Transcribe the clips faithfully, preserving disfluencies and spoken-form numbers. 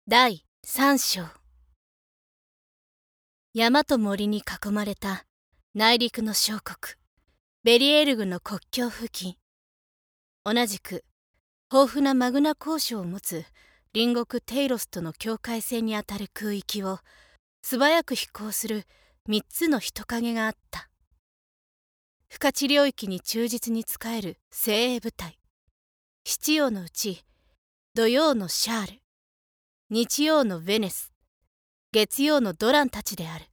だいさん章。山と森に囲まれた内陸の小国ベリエルグの国境付近、同じく豊富なマグナ鉱床を持つ隣国テイロスとの境界線にあたる空域を素早く飛行する三つの人影があった。不可知領域に忠実に仕える精鋭部隊、七曜のうち土曜のシャール、日曜のヴェネス、月曜のドランたちである。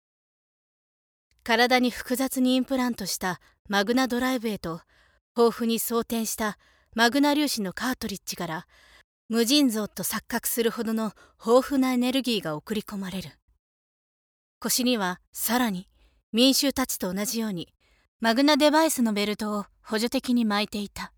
体に複雑にインプラントしたマグナドライブへと豊富に装填したマグナ粒子のカートリッジから無尽蔵と錯覚するほどの豊富なエネルギーが送り込まれる。腰にはさらに民衆たちと同じようにマグナデバイスのベルトを補助的に巻いていた。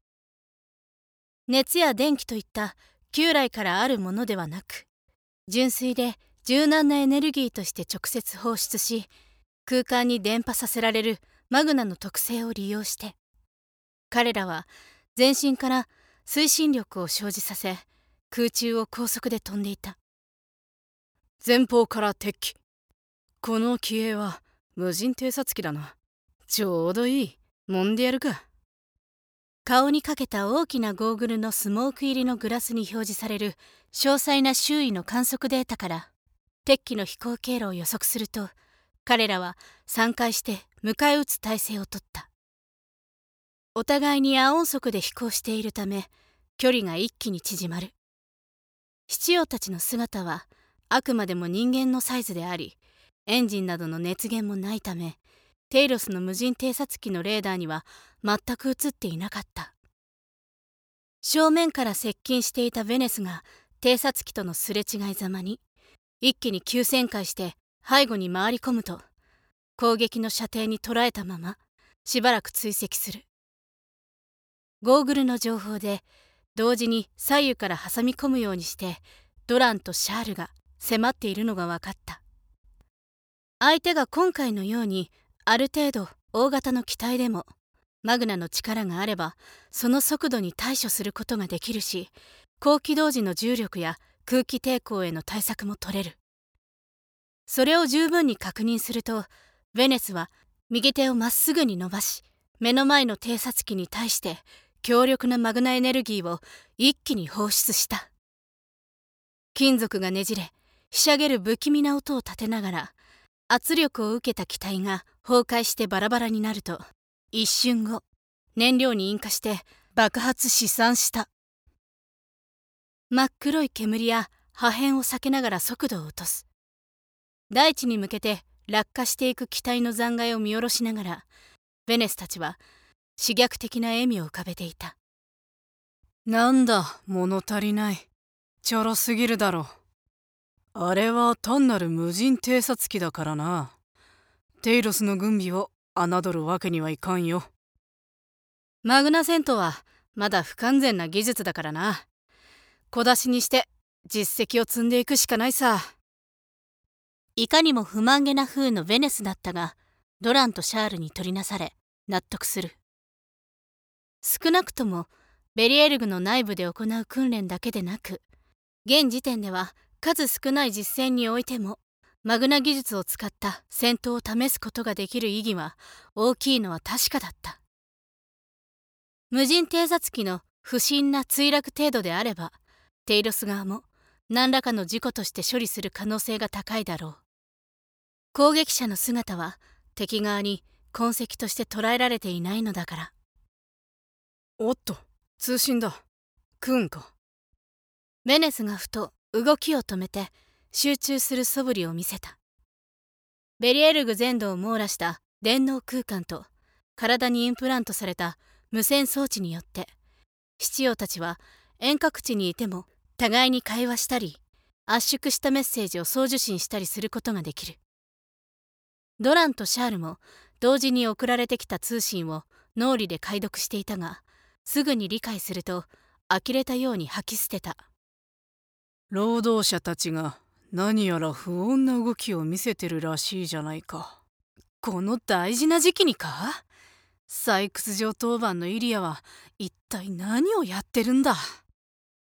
熱や電気といった旧来からあるものではなく、純粋で柔軟なエネルギーとして直接放出し、空間に伝播させられるマグナの特性を利用して、彼らは全身から推進力を生じさせ、空中を高速で飛んでいた。 前方から敵機。この機影は無人偵察機だな。ちょうどいい。もんでやるか。 顔にかけた大きなゴーグルのスモーク入りのグラスに表示される詳細な周囲の観測データから敵機の飛行経路を予測すると、彼らは散開して迎え撃つ体勢をとった。お互いに亜音速で飛行しているため距離が一気に縮まる。七葉たちの姿はあくまでも人間のサイズであり、エンジンなどの熱源もないためテイロスの無人偵察機のレーダーには全く映っていなかった。正面から接近していたヴェネスが偵察機とのすれ違いざまに一気に急旋回して背後に回り込むと、攻撃の射程に捉えたまましばらく追跡する。ゴーグルの情報で同時に左右から挟み込むようにしてドランとシャールが迫っているのが分かった。相手が今回のようにある程度大型の機体でもマグナの力があればその速度に対処することができるし、高機動時の重力や空気抵抗への対策も取れる。それを十分に確認すると、ヴェネスは右手をまっすぐに伸ばし、目の前の偵察機に対して強力なマグナエネルギーを一気に放出した。金属がねじれひしゃげる不気味な音を立てながら、圧力を受けた機体が崩壊してバラバラになると、一瞬後燃料に引火して爆発死散した。真っ黒い煙や破片を避けながら速度を落とす。大地に向けて落下していく機体の残骸を見下ろしながら、ヴェネスたちは刺激的な笑みを浮かべていた。 なんだ、物足りない。ちょろすぎるだろ。あれは単なる無人偵察機だからな。テイロスの軍備を侮るわけにはいかんよ。 マグナ戦闘はまだ不完全な技術だからな。小出しにして実績を積んでいくしかないさ。いかにも不満げな風のヴェネスだったが、ドランとシャールに取りなされ納得する。少なくともベリエルグの内部で行う訓練だけでなく、現時点では数少ない実戦においてもマグナ技術を使った戦闘を試すことができる意義は大きいのは確かだった。無人偵察機の不審な墜落程度であれば、テイロス側も何らかの事故として処理する可能性が高いだろう。攻撃者の姿は敵側に痕跡として捉えられていないのだから。 おっと、通信だ。クーンか。 ヴェネスがふと動きを止めて集中する素振りを見せた。ベリエルグ全土を網羅した電脳空間と体にインプラントされた無線装置によって、七葉たちは遠隔地にいても互いに会話したり圧縮したメッセージを送受信したりすることができる。ドランとシャールも同時に送られてきた通信を脳裏で解読していたが、すぐに理解すると呆れたように吐き捨てた。 労働者たちが何やら不穏な動きを見せてるらしいじゃないか。 この大事な時期にか？採掘場当番のイリアは一体何をやってるんだ。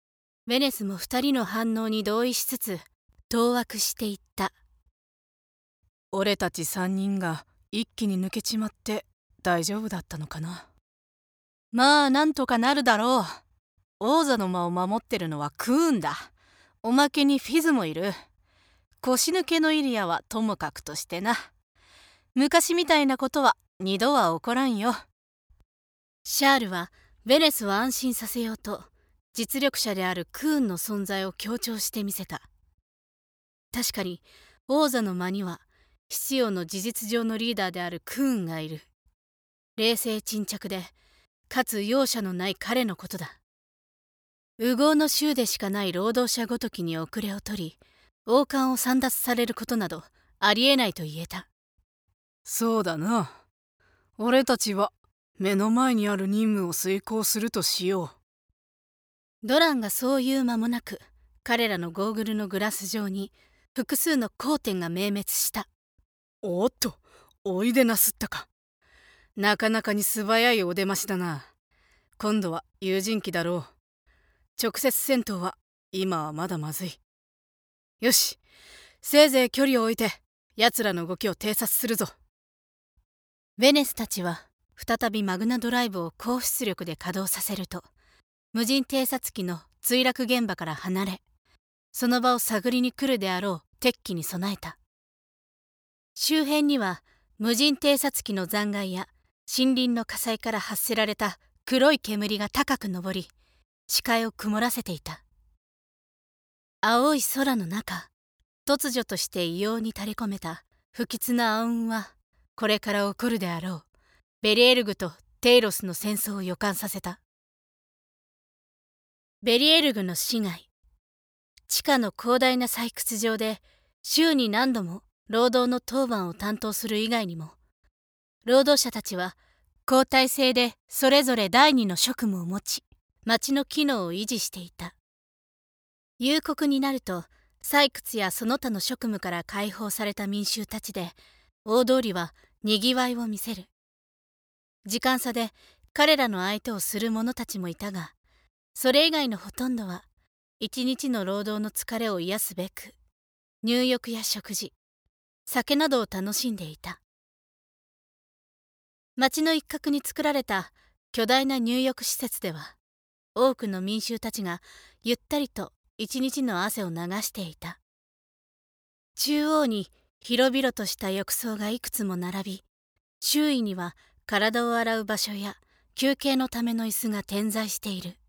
ベネスも二人の反応に同意しつつ当惑していった。 俺たち三人が一気に抜けちまって大丈夫だったのかな。まあなんとかなるだろう。王座の間を守ってるのはクーンだ。おまけにフィズもいる。腰抜けのイリアはともかくとしてな。昔みたいなことは二度は起こらんよ。 シャールはベネスを安心させようと実力者であるクーンの存在を強調してみせた。確かに王座の間には必要の事実上のリーダーであるクーンがいる。冷静沈着でかつ容赦のない彼のことだ。烏合の衆でしかない労働者ごときに遅れを取り王冠を簒奪されることなどありえないと言えた。 そうだな。俺たちは目の前にある任務を遂行するとしよう。ドランがそう言う間もなく彼らのゴーグルのグラス上に複数の光点が明滅した。 おっと、おいでなすったか。なかなかに素早いお出ましだな。今度は有人機だろう。直接戦闘は今はまだまずい。よし、せいぜい距離を置いて奴らの動きを偵察するぞ。 ベネスたちは再びマグナドライブを高出力で稼働させると無人偵察機の墜落現場から離れその場を探りに来るであろう敵機に備えた。周辺には無人偵察機の残骸や森林の火災から発せられた黒い煙が高く上り視界を曇らせていた。青い空の中突如として異様に垂れ込めた不吉な暗雲はこれから起こるであろうベリエルグとテイロスの戦争を予感させた。ベリエルグの市街、地下の広大な採掘場で週に何度も労働の当番を担当する以外にも労働者たちは交代制でそれぞれ第二の職務を持ち町の機能を維持していた。夕刻になると採掘やその他の職務から解放された民衆たちで大通りはにぎわいを見せる。時間差で彼らの相手をする者たちもいたがそれ以外のほとんどは一日の労働の疲れを癒すべく入浴や食事酒などを楽しんでいた。町の一角に作られた巨大な入浴施設では多くの民衆たちがゆったりと一日の汗を流していた。中央に広々とした浴槽がいくつも並び周囲には体を洗う場所や休憩のための椅子が点在している。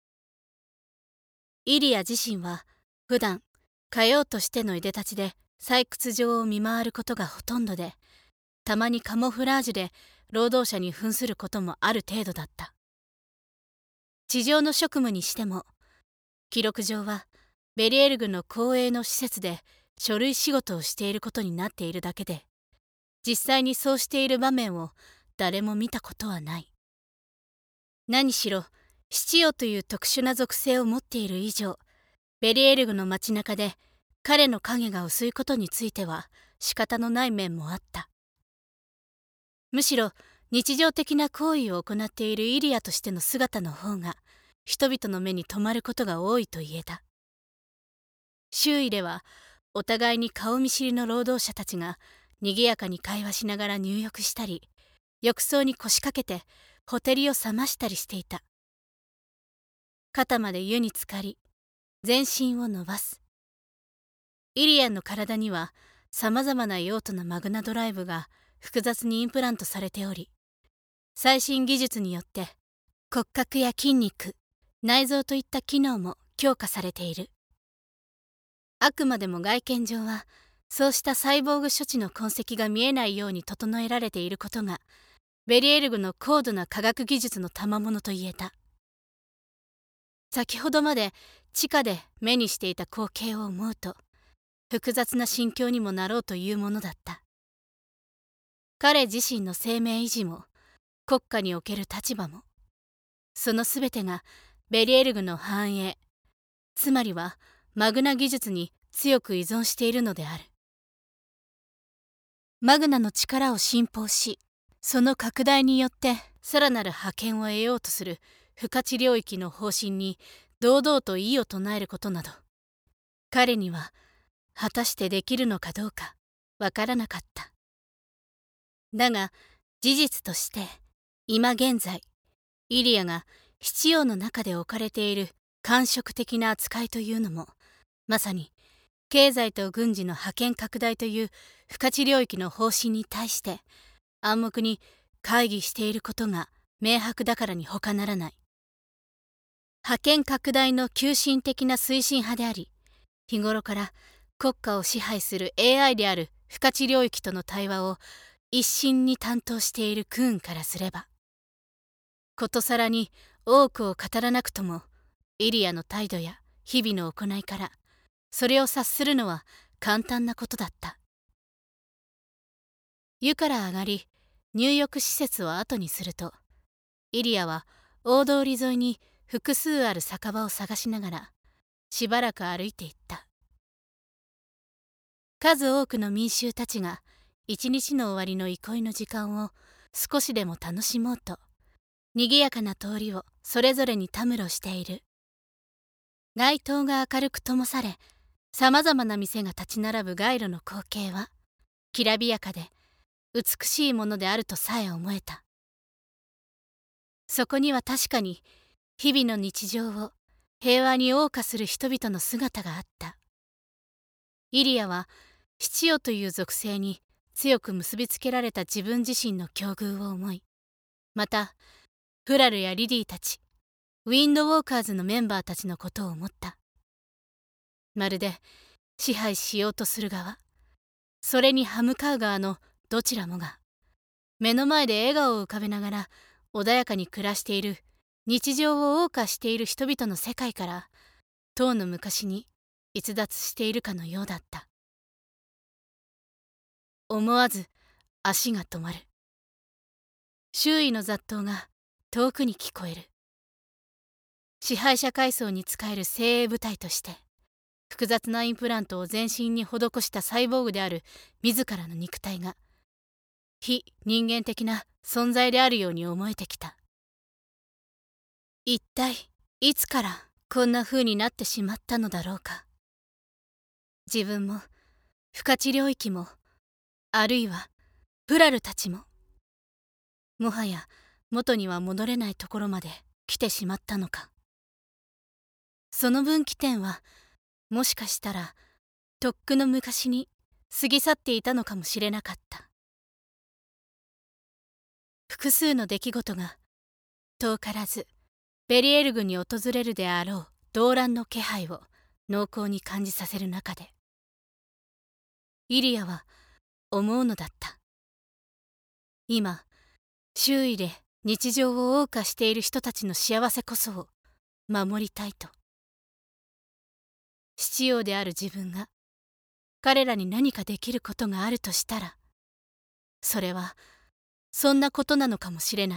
イリア自身は普段火曜としてのいでたちで採掘場を見回ることがほとんどでたまにカモフラージュで労働者に扮することもある程度だった。地上の職務にしても記録上はベリエルグの公営の施設で書類仕事をしていることになっているだけで実際にそうしている場面を誰も見たことはない。何しろ七王という特殊な属性を持っている以上ベリエルグの街中で彼の影が薄いことについては仕方のない面もあった。むしろ日常的な行為を行っているイリアとしての姿の方が人々の目に留まることが多いと言えた。周囲ではお互いに顔見知りの労働者たちが賑やかに会話しながら入浴したり浴槽に腰掛けてほてりを冷ましたりしていた。肩まで湯に浸かり全身を伸ばす。イリアンの体にはさまざまな用途のマグナドライブが複雑にインプラントされており最新技術によって骨格や筋肉内臓といった機能も強化されている。あくまでも外見上はそうしたサイボーグ処置の痕跡が見えないように整えられていることがベリエルグの高度な科学技術の賜物と言えた。先ほどまで地下で目にしていた光景を思うと複雑な心境にもなろうというものだった。彼自身の生命維持も国家における立場もそのすべてがベリエルグの繁栄つまりはマグナ技術に強く依存しているのである。マグナの力を信奉しその拡大によってさらなる覇権を得ようとする不可知領域の方針に堂々と異を唱えることなど、彼には果たしてできるのかどうかわからなかった。だが事実として今現在、イリアが七葉の中で置かれている官職的な扱いというのも、まさに経済と軍事の覇権拡大という不可知領域の方針に対して暗黙に会議していることが明白だからに他ならない。覇権拡大の急進的な推進派であり、日頃から国家を支配する エーアイ である不可知領域との対話を一心に担当しているクーンからすれば、ことさらに多くを語らなくとも、イリアの態度や日々の行いからそれを察するのは簡単なことだった。湯から上がり、入浴施設を後にすると、イリアは大通り沿いに複数ある酒場を探しながらしばらく歩いていった。数多くの民衆たちが一日の終わりの憩いの時間を少しでも楽しもうと、賑やかな通りをそれぞれにたむろしている。街灯が明るく灯され、さまざまな店が立ち並ぶ街路の光景はきらびやかで美しいものであるとさえ思えた。そこには確かに日々の日常を平和に謳歌する人々の姿があった。イリアは七葉という属性に強く結びつけられた自分自身の境遇を思い、またフラルやリディたち、ウィンドウォーカーズのメンバーたちのことを思った。まるで支配しようとする側、それに歯向かう側のどちらもが、目の前で笑顔を浮かべながら穏やかに暮らしている日常を謳歌している人々の世界から遠の昔に逸脱しているかのようだった。思わず足が止まる。周囲の雑踏が遠くに聞こえる。支配者階層に仕える精鋭部隊として複雑なインプラントを全身に施したサイボーグである自らの肉体が非人間的な存在であるように思えてきた。一体いつからこんな風になってしまったのだろうか。自分も不可知領域も、あるいはフラルたちも、もはや元には戻れないところまで来てしまったのか。その分岐点はもしかしたらとっくの昔に過ぎ去っていたのかもしれなかった。複数の出来事が遠からずベリエルグに訪れるであろう動乱の気配を濃厚に感じさせる中で、イリアは思うのだった。今周囲で日常を謳歌している人たちの幸せこそを守りたいと。七葉である自分が彼らに何かできることがあるとしたら、それはそんなことなのかもしれない。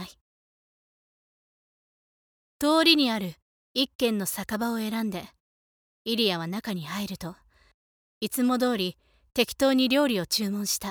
通りにある一軒の酒場を選んでイリアは中に入ると、いつも通り適当に料理を注文した。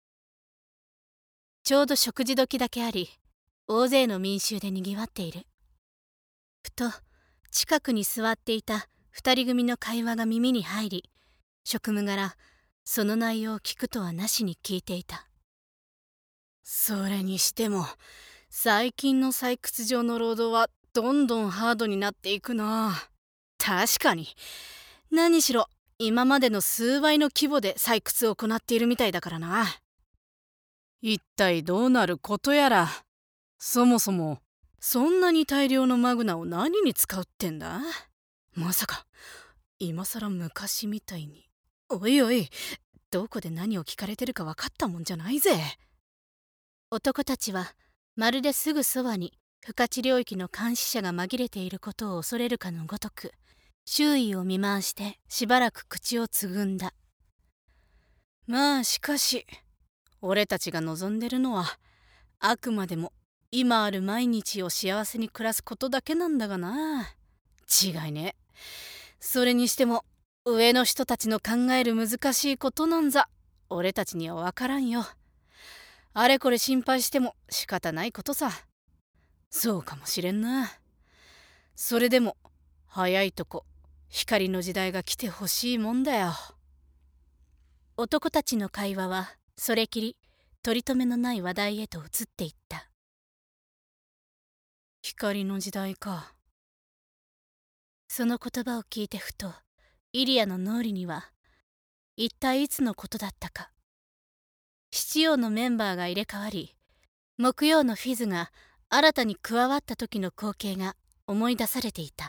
ちょうど食事時だけあり、大勢の民衆でにぎわっている。ふと近くに座っていた二人組の会話が耳に入り、職務柄その内容を聞くとはなしに聞いていた。 それにしても最近の採掘場の労働はどんどんハードになっていくな。確かに。何しろ今までの数倍の規模で採掘を行っているみたいだからな。一体どうなることやら。そもそもそんなに大量のマグナを何に使うってんだ。まさか今さら昔みたいに。おいおい、どこで何を聞かれてるか分かったもんじゃないぜ。 男たちはまるですぐそばに不可知領域の監視者が紛れていることを恐れるかのごとく、周囲を見回してしばらく口をつぐんだ。 まあしかし俺たちが望んでるのはあくまでも今ある毎日を幸せに暮らすことだけなんだがな。違いね。それにしても上の人たちの考える難しいことなんざ俺たちには分からんよ。あれこれ心配しても仕方ないことさ。そうかもしれんな。それでも早いとこ光の時代が来てほしいもんだよ。 男たちの会話はそれきり取り留めのない話題へと移っていった。 光の時代か。 その言葉を聞いてふとイリアの脳裏には一体いつのことだったか、七曜のメンバーが入れ替わり木曜のフィズが新たに加わった時の光景が思い出されていた。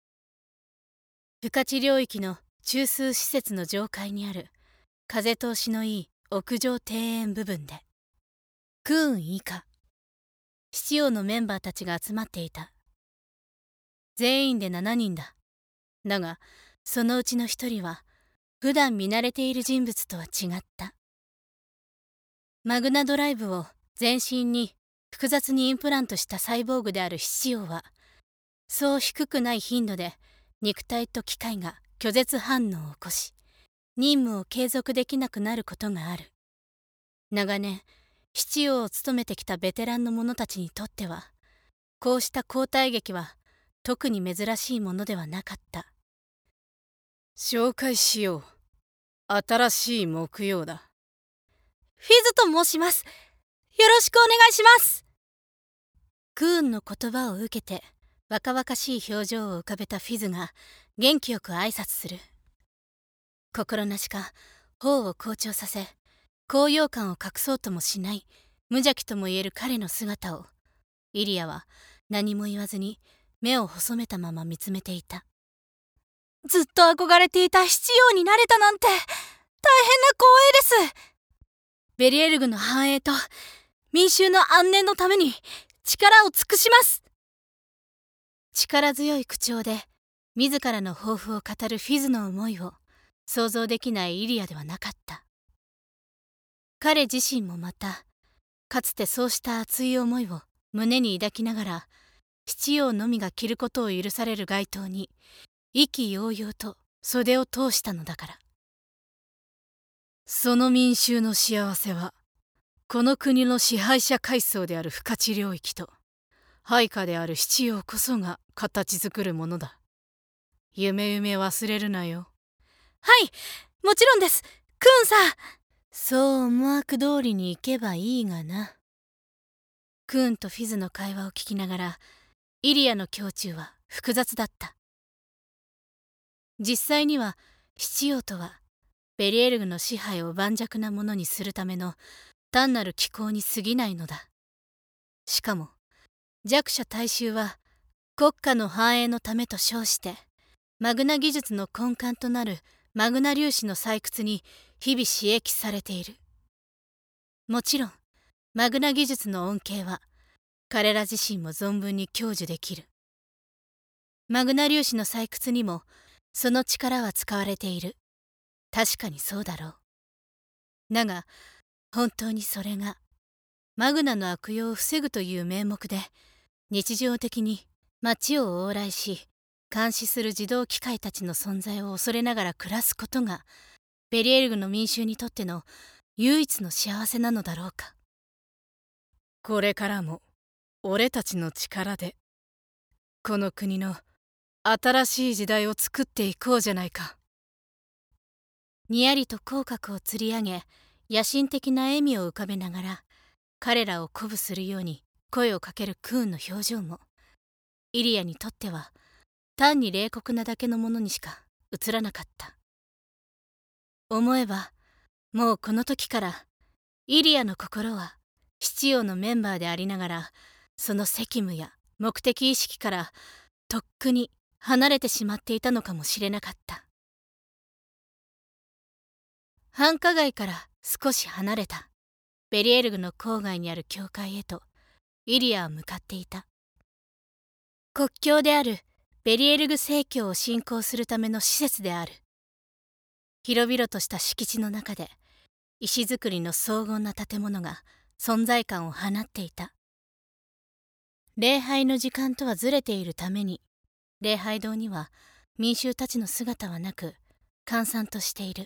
深地領域の中枢施設の上階にある風通しのいい屋上庭園部分で、クーン以下七曜のメンバーたちが集まっていた。全員でななにんだ。だがそのうちのひとりは普段見慣れている人物とは違った。マグナドライブを全身に複雑にインプラントしたサイボーグである七曜は、そう低くない頻度で肉体と機械が拒絶反応を起こし、任務を継続できなくなることがある。長年七曜を務めてきたベテランの者たちにとっては、こうした交代劇は特に珍しいものではなかった。 紹介しよう。新しい木曜だ。 フィズと申します。よろしくお願いします。クーンの言葉を受けて若々しい表情を浮かべたフィズが元気よく挨拶する。心なしか頬を紅潮させ、高揚感を隠そうともしない無邪気とも言える彼の姿を、イリアは何も言わずに目を細めたまま見つめていた。ずっと憧れていた七曜になれたなんて大変な光栄です。ベリエルグの繁栄と民衆の安寧のために力を尽くします。力強い口調で自らの抱負を語るフィズの思いを想像できないイリアではなかった。彼自身もまたかつてそうした熱い思いを胸に抱きながら、七曜のみが着ることを許される街灯に意気揚々と袖を通したのだから。 その民衆の幸せは、この国の支配者階層である深地領域と配下である七曜こそが形作るものだ。夢夢忘れるなよ。 はい、もちろんです、クーンさん。そう思惑通りに行けばいいがな。クーンとフィズの会話を聞きながら、イリアの胸中は複雑だった。実際には七曜とはベリエルグの支配を盤石なものにするための単なる機構に過ぎないのだ。しかも弱者大衆は国家の繁栄のためと称してマグナ技術の根幹となるマグナ粒子の採掘に日々刺激されている。もちろんマグナ技術の恩恵は彼ら自身も存分に享受できる。マグナ粒子の採掘にもその力は使われている。確かにそうだろう。だが本当にそれがマグナの悪用を防ぐという名目で日常的に街を往来し監視する自動機械たちの存在を恐れながら暮らすことがベリエルグの民衆にとっての唯一の幸せなのだろうか。 これからも俺たちの力でこの国の新しい時代を作っていこうじゃないか。 にやりと口角をつり上げ野心的な笑みを浮かべながら彼らを鼓舞するように声をかけるクーンの表情も、イリアにとっては単に冷酷なだけのものにしか映らなかった。思えばもうこの時からイリアの心は七曜のメンバーでありながら、その責務や目的意識からとっくに離れてしまっていたのかもしれなかった。繁華街から少し離れたベリエルグの郊外にある教会へとイリアは向かっていた。国境であるベリエルグ正教を信仰するための施設である。広々とした敷地の中で石造りの荘厳な建物が存在感を放っていた。礼拝の時間とはずれているために礼拝堂には民衆たちの姿はなく閑散としている。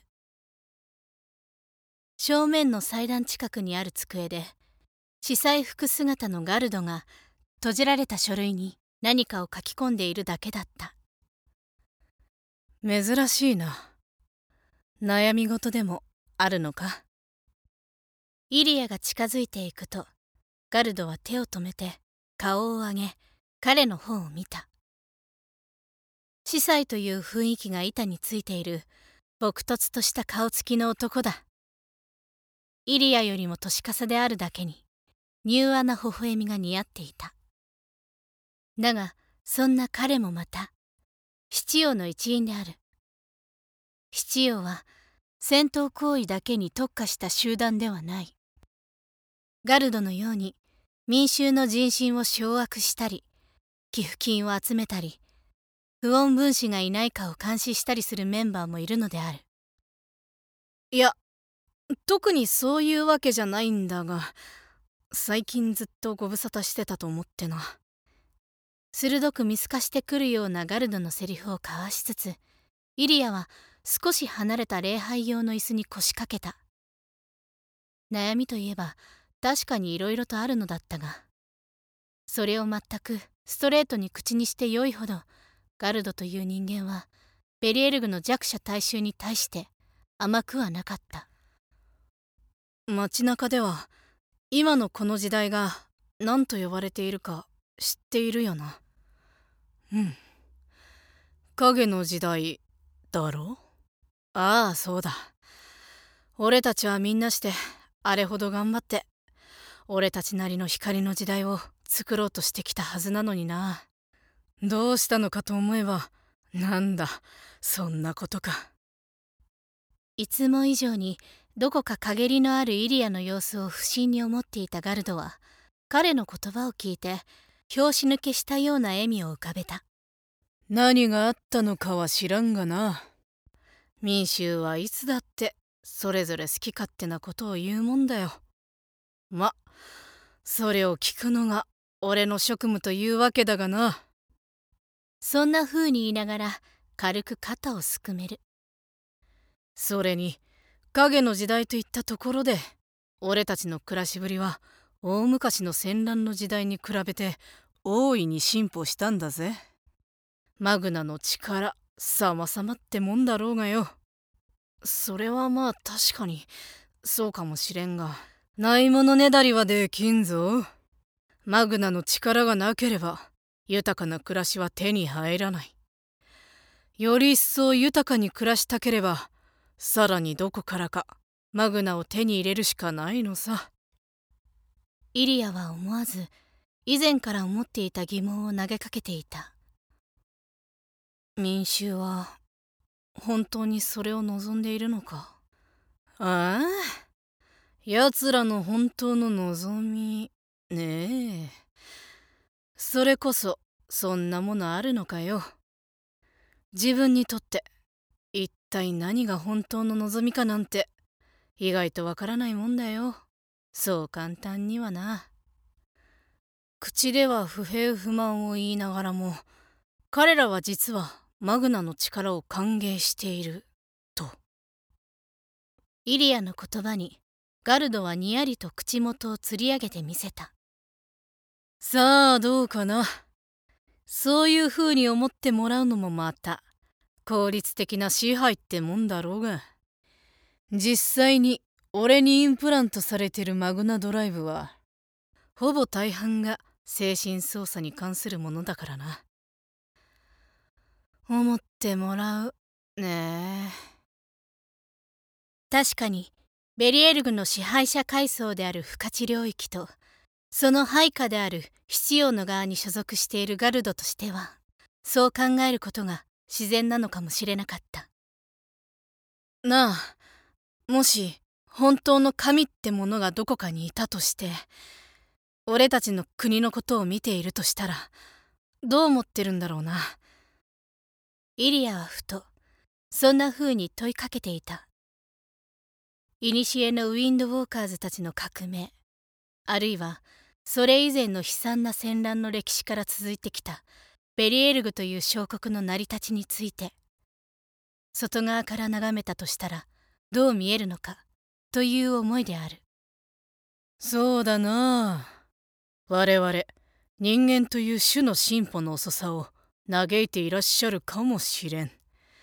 正面の祭壇近くにある机で司祭服姿のガルドが閉じられた書類に何かを書き込んでいるだけだった。 珍しいな。悩み事でもあるのか？ イリアが近づいていくと、ガルドは手を止めて顔を上げ、彼の方を見た。司祭という雰囲気が板についている朴突とした顔つきの男だ。イリアよりも年かさであるだけに柔和な微笑みが似合っていた。だがそんな彼もまた七王の一員である。七王は戦闘行為だけに特化した集団ではない。ガルドのように民衆の人心を掌握したり、寄付金を集めたり、不穏分子がいないかを監視したりするメンバーもいるのである。 いや、特にそういうわけじゃないんだが、最近ずっとご無沙汰してたと思ってな。 鋭く見透かしてくるようなガルドのセリフを交わしつつ、イリアは少し離れた礼拝用の椅子に腰掛けた。悩みといえば確かにいろいろとあるのだったが、それを全くストレートに口にしてよいほど、ガルドという人間はベリエルグの弱者大衆に対して甘くはなかった。 街中では今のこの時代が何と呼ばれているか知っているよな。うん。影の時代だろ？ああ、そうだ。俺たちはみんなしてあれほど頑張って俺たちなりの光の時代を作ろうとしてきたはずなのにな。どうしたのかと思えば、なんだそんなことか。 いつも以上にどこか陰りのあるイリアの様子を不審に思っていたガルドは、彼の言葉を聞いて拍子抜けしたような笑みを浮かべた。 何があったのかは知らんがな。民衆はいつだってそれぞれ好き勝手なことを言うもんだよ。ま、それを聞くのが俺の職務というわけだがな。 そんな風に言いながら軽く肩をすくめる。 それに影の時代といったところで、俺たちの暮らしぶりは大昔の戦乱の時代に比べて大いに進歩したんだぜ。マグナの力様々ってもんだろうがよ。それはまあ確かにそうかもしれんが、ないものねだりはできんぞ。マグナの力がなければ豊かな暮らしは手に入らない。より一層豊かに暮らしたければ、さらにどこからかマグナを手に入れるしかないのさ。 イリアは思わず以前から思っていた疑問を投げかけていた。 民衆は本当にそれを望んでいるのか？ああ、奴らの本当の望みねえ。それこそそんなものあるのかよ。自分にとって一体何が本当の望みかなんて意外とわからないもんだよ。そう簡単にはな。口では不平不満を言いながらも、彼らは実はマグナの力を歓迎していると。 イリアの言葉にガルドはにやりと口元をつり上げてみせた。 さあどうかな。そういうふうに思ってもらうのもまた効率的な支配ってもんだろうが、実際に俺にインプラントされてるマグナドライブはほぼ大半が精神操作に関するものだからな。思ってもらうねえ。 確かにベリエルグの支配者階層である不可知領域と、その配下である七王の側に所属しているガルドとしては、そう考えることが自然なのかもしれなかった。 なあ、もし本当の神ってものがどこかにいたとして、俺たちの国のことを見ているとしたらどう思ってるんだろうな。 イリアはふとそんな風に問いかけていた。古のウィンドウォーカーズたちの革命、あるいはそれ以前の悲惨な戦乱の歴史から続いてきたベリエルグという小国の成り立ちについて、外側から眺めたとしたらどう見えるのかという思いである。 そうだなあ。我々人間という種の進歩の遅さを嘆いていらっしゃるかもしれん。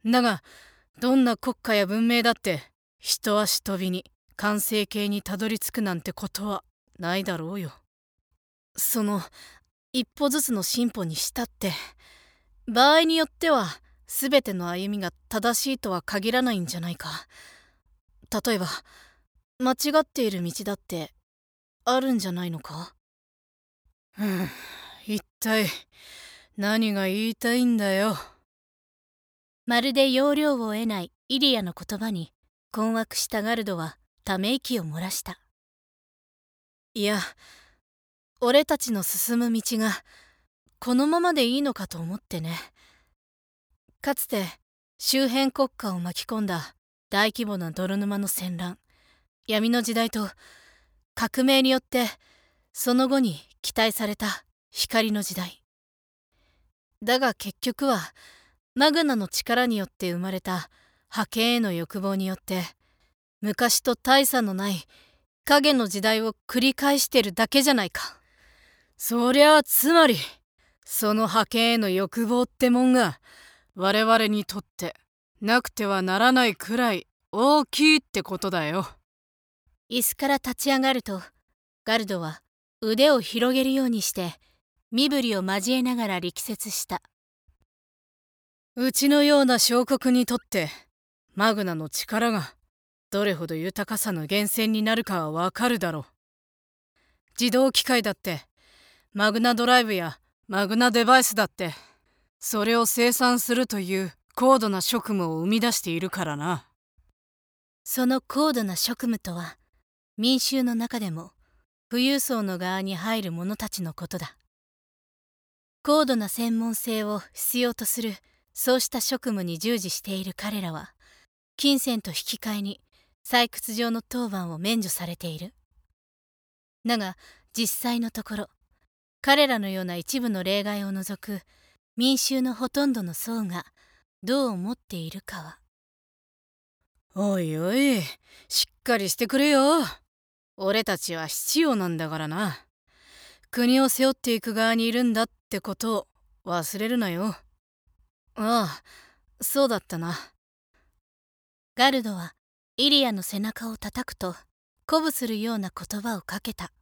だがどんな国家や文明だって一足飛びに完成形にたどり着くなんてことはないだろうよ。その一歩ずつの進歩にしたって場合によっては全ての歩みが正しいとは限らないんじゃないか。例えば間違っている道だってあるんじゃないのか。ふん、一体何が言いたいんだよ。 まるで要領を得ないイリアの言葉に困惑したガルドはため息を漏らした。 いや、俺たちの進む道がこのままでいいのかと思ってね。かつて周辺国家を巻き込んだ大規模な泥沼の戦乱、闇の時代と革命によってその後に期待された光の時代。だが結局はマグナの力によって生まれた覇権への欲望によって昔と大差のない影の時代を繰り返してるだけじゃないか。そりゃあつまりその覇権への欲望ってもんが我々にとってなくてはならないくらい大きいってことだよ。 椅子から立ち上がるとガルドは腕を広げるようにして身振りを交えながら力説した。 うちのような小国にとってマグナの力がどれほど豊かさの源泉になるかはわかるだろう。自動機械だってマグナドライブやマグナデバイスだってそれを生産するという高度な職務を生み出しているからな。 その高度な職務とは民衆の中でも富裕層の側に入る者たちのことだ。高度な専門性を必要とするそうした職務に従事している彼らは金銭と引き換えに採掘場の当番を免除されている。だが実際のところ彼らのような一部の例外を除く民衆のほとんどの層がどう思っているかは。 おいおい、しっかりしてくれよ。俺たちは必要なんだからな。国を背負っていく側にいるんだってことを忘れるなよ。ああ、そうだったな。 ガルドはイリアの背中を叩くと鼓舞するような言葉をかけた。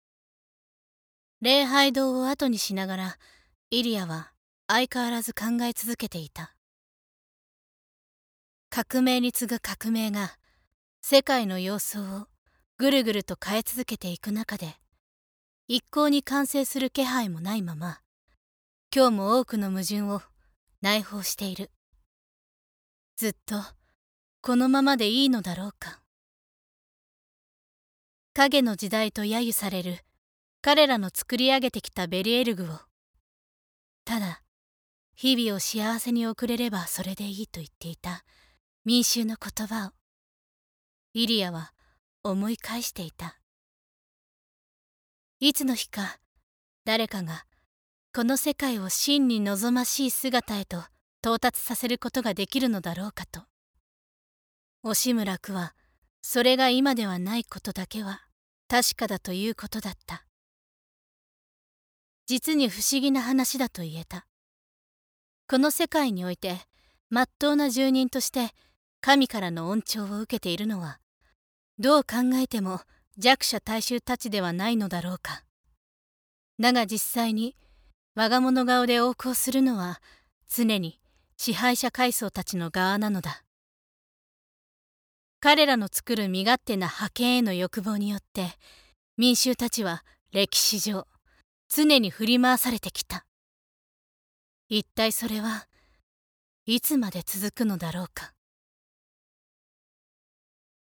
礼拝堂を後にしながらイリアは相変わらず考え続けていた。革命に次ぐ革命が世界の様相をぐるぐると変え続けていく中で一向に完成する気配もないまま今日も多くの矛盾を内包している。ずっとこのままでいいのだろうか。影の時代と揶揄される彼らの作り上げてきたベリエルグをただ日々を幸せに送れればそれでいいと言っていた民衆の言葉をイリアは思い返していた。いつの日か誰かがこの世界を真に望ましい姿へと到達させることができるのだろうかと。押村区はそれが今ではないことだけは確かだということだった。実に不思議な話だと言えた。この世界においてまっとうな住人として神からの恩寵を受けているのはどう考えても弱者大衆たちではないのだろうか。だが実際に我が物顔で横行するのは常に支配者階層たちの側なのだ。彼らの作る身勝手な覇権への欲望によって民衆たちは歴史上常に振り回されてきた。一体それはいつまで続くのだろうか。